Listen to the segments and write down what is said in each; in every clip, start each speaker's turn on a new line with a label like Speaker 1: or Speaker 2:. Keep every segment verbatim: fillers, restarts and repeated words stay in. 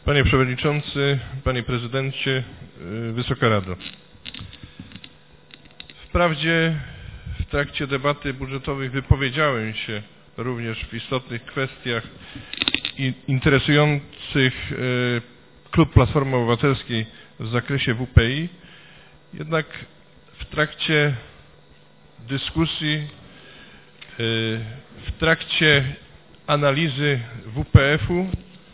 Speaker 1: Panie Przewodniczący, Panie Prezydencie, Wysoka Rado. Wprawdzie w trakcie debaty budżetowej wypowiedziałem się również w istotnych kwestiach interesujących Klub Platformy Obywatelskiej w zakresie W P I, jednak w trakcie dyskusji, w trakcie analizy W P F-u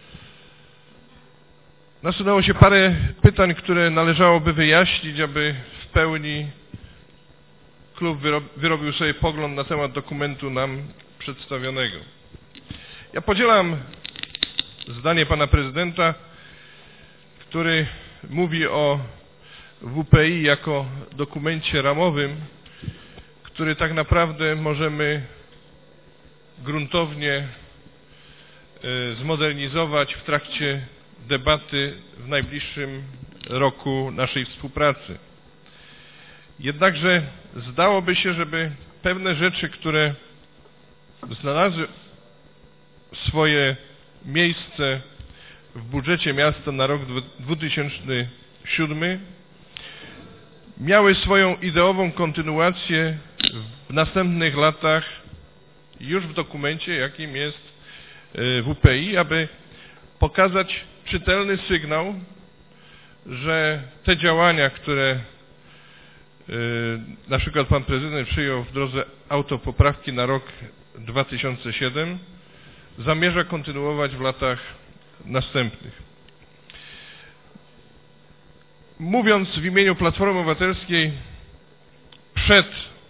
Speaker 1: nasunęło się parę pytań, które należałoby wyjaśnić, aby w pełni klub wyrobił sobie pogląd na temat dokumentu nam przedstawionego. Ja podzielam zdanie pana prezydenta, który mówi o W P I jako dokumencie ramowym, który tak naprawdę możemy gruntownie zmodernizować w trakcie debaty w najbliższym roku naszej współpracy. Jednakże zdałoby się, żeby pewne rzeczy, które znalazły swoje miejsce w budżecie miasta na rok dwa tysiące siódmy, miały swoją ideową kontynuację w następnych latach już w dokumencie, jakim jest W P I, aby pokazać czytelny sygnał, że te działania, które na przykład pan prezydent przyjął w drodze autopoprawki na rok dwa tysiące siódmy, zamierza kontynuować w latach następnych. Mówiąc w imieniu Platformy Obywatelskiej przed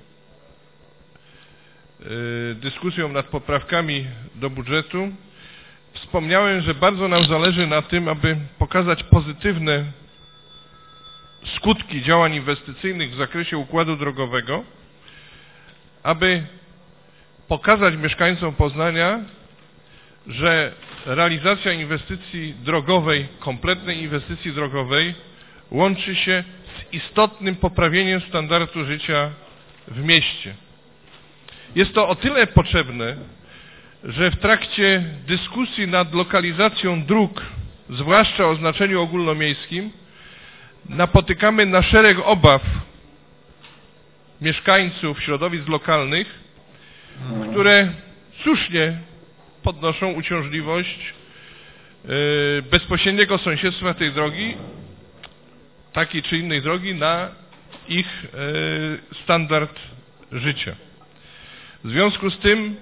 Speaker 1: dyskusją nad poprawkami do budżetu, wspomniałem, że bardzo nam zależy na tym, aby pokazać pozytywne skutki działań inwestycyjnych w zakresie układu drogowego, aby pokazać mieszkańcom Poznania, że realizacja inwestycji drogowej, kompletnej inwestycji drogowej łączy się z istotnym poprawieniem standardu życia w mieście. Jest to o tyle potrzebne, że w trakcie dyskusji nad lokalizacją dróg, zwłaszcza o znaczeniu ogólnomiejskim, napotykamy na szereg obaw mieszkańców środowisk lokalnych, które słusznie podnoszą uciążliwość bezpośredniego sąsiedztwa tej drogi, takiej czy innej drogi, na ich standard życia. W związku z tym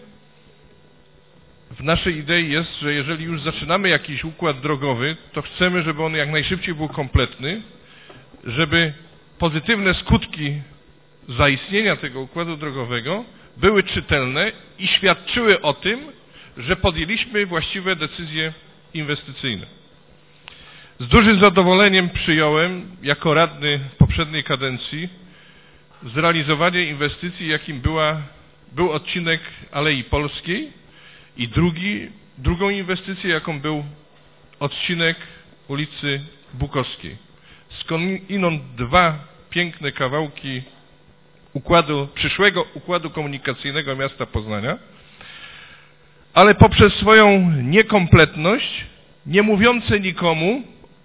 Speaker 1: w naszej idei jest, że jeżeli już zaczynamy jakiś układ drogowy, to chcemy, żeby on jak najszybciej był kompletny, żeby pozytywne skutki zaistnienia tego układu drogowego były czytelne i świadczyły o tym, że podjęliśmy właściwe decyzje inwestycyjne. Z dużym zadowoleniem przyjąłem jako radny poprzedniej kadencji zrealizowanie inwestycji, jakim była, był odcinek Alei Polskiej, i drugi, drugą inwestycję, jaką był odcinek ulicy Bukowskiej. Skądinąd dwa piękne kawałki układu, przyszłego układu komunikacyjnego miasta Poznania, ale poprzez swoją niekompletność, nie mówiące nikomu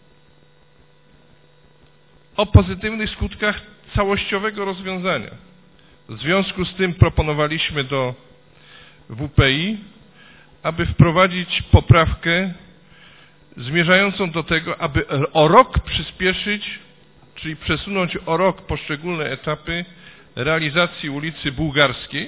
Speaker 1: o pozytywnych skutkach całościowego rozwiązania. W związku z tym proponowaliśmy do W P I, aby wprowadzić poprawkę zmierzającą do tego, aby o rok przyspieszyć, czyli przesunąć o rok poszczególne etapy realizacji ulicy Bułgarskiej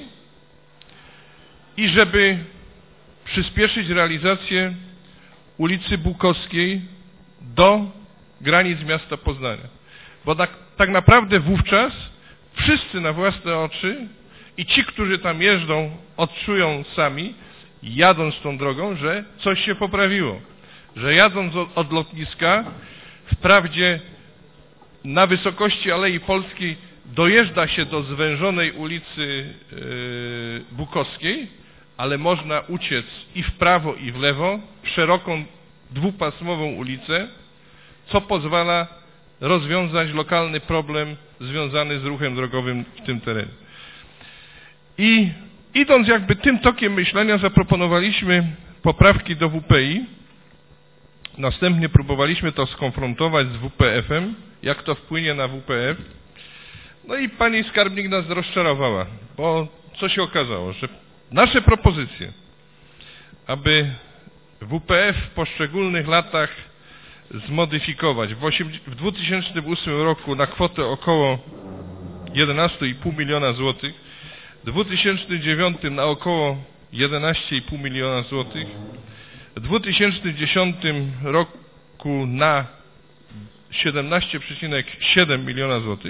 Speaker 1: i żeby przyspieszyć realizację ulicy Bukowskiej do granic miasta Poznania. Bo tak, tak naprawdę wówczas wszyscy na własne oczy i ci, którzy tam jeżdżą, odczują sami, jadąc tą drogą, że coś się poprawiło. Że jadąc od, od lotniska, wprawdzie na wysokości Alei Polskiej dojeżdża się do zwężonej ulicy yy, Bukowskiej, ale można uciec i w prawo, i w lewo, w szeroką, dwupasmową ulicę, co pozwala rozwiązać lokalny problem związany z ruchem drogowym w tym terenie. I idąc jakby tym tokiem myślenia, zaproponowaliśmy poprawki do W P I, Następnie próbowaliśmy to skonfrontować z W P F-em, jak to wpłynie na W P F. No i pani skarbnik nas rozczarowała, bo co się okazało, że nasze propozycje, aby W P F w poszczególnych latach zmodyfikować w, w dwa tysiące ósmym roku na kwotę około jedenaście i pół miliona złotych, w dwa tysiące dziewiątym na około jedenaście i pół miliona złotych, w dwa tysiące dziesiątym roku na siedemnaście przecinek siedem miliona złotych,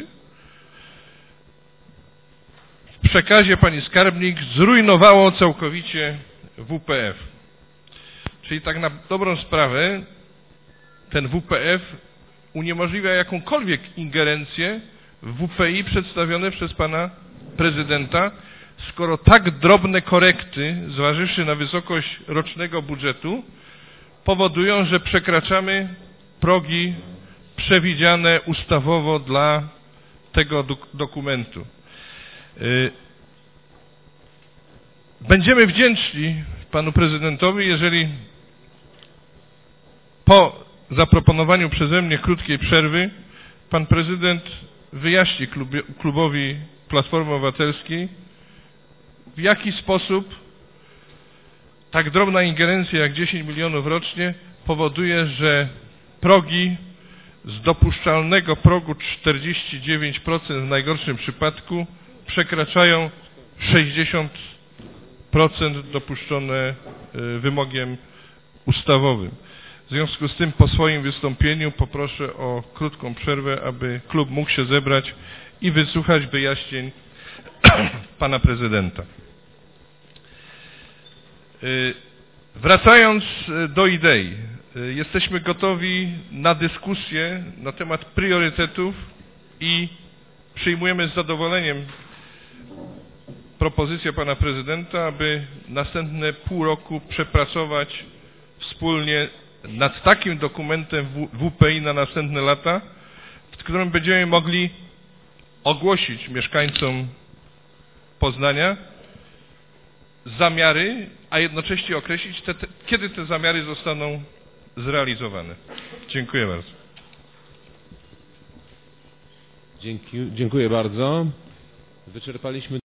Speaker 1: w przekazie pani skarbnik zrujnowało całkowicie W P F. Czyli tak na dobrą sprawę ten W P F uniemożliwia jakąkolwiek ingerencję w W P I przedstawione przez pana prezydenta, skoro tak drobne korekty, zważywszy na wysokość rocznego budżetu, powodują, że przekraczamy progi przewidziane ustawowo dla tego dok dokumentu. Będziemy wdzięczni panu prezydentowi, jeżeli po zaproponowaniu przeze mnie krótkiej przerwy pan prezydent wyjaśni klubie, klubowi Platformy Obywatelskiej, w jaki sposób tak drobna ingerencja jak dziesięć milionów rocznie powoduje, że progi z dopuszczalnego progu czterdzieści dziewięć procent w najgorszym przypadku przekraczają sześćdziesiąt procent dopuszczone wymogiem ustawowym. W związku z tym po swoim wystąpieniu poproszę o krótką przerwę, aby klub mógł się zebrać i wysłuchać wyjaśnień pana prezydenta. Wracając do idei, jesteśmy gotowi na dyskusję na temat priorytetów i przyjmujemy z zadowoleniem propozycję pana prezydenta, aby następne pół roku przepracować wspólnie nad takim dokumentem W P I na następne lata, w którym będziemy mogli ogłosić mieszkańcom Poznania zamiary, a jednocześnie określić, te, te, kiedy te zamiary zostaną zrealizowane. Dziękuję bardzo.
Speaker 2: Dzięki, dziękuję bardzo. Wyczerpaliśmy